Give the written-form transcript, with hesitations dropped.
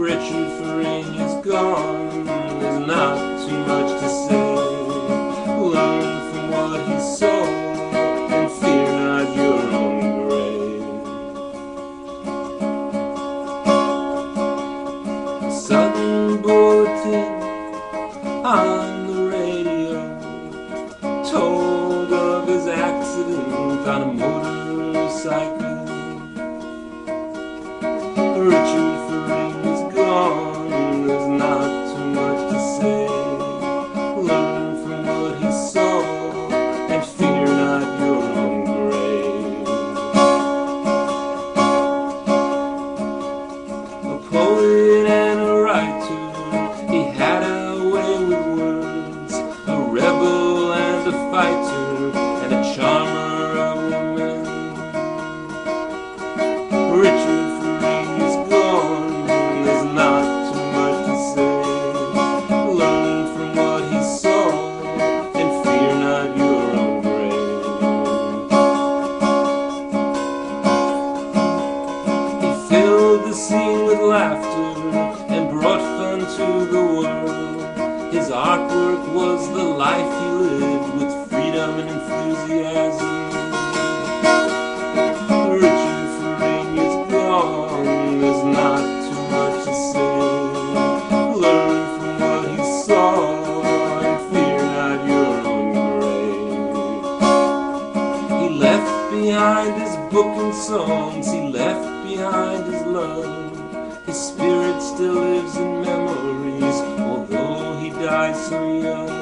Richard Fearing is gone, there's not too much to say. Learn from what he saw, and fear not your own grave. Sudden bulletin on the radio told of his accident on a motorcycle. Richard Fearing is gone, there's not too much to say. Learn from what he saw, and fear not your own grave. A poet and a writer, he had a way with words. A rebel and a fighter, and a charmer of women. Richard Fearing is gone, there's not too much to say. Learn from what he saw, and fear not your own grave. He filled the scene with laughter and brought fun to the world. His artwork was the life he lived, with freedom and enthusiasm. Richard Fearing is gone, there's not too much to say. Learn from what he saw, and fear not your own grave. He left behind his book and songs, he left behind his love. His spirit still lives in memories, although he died so young.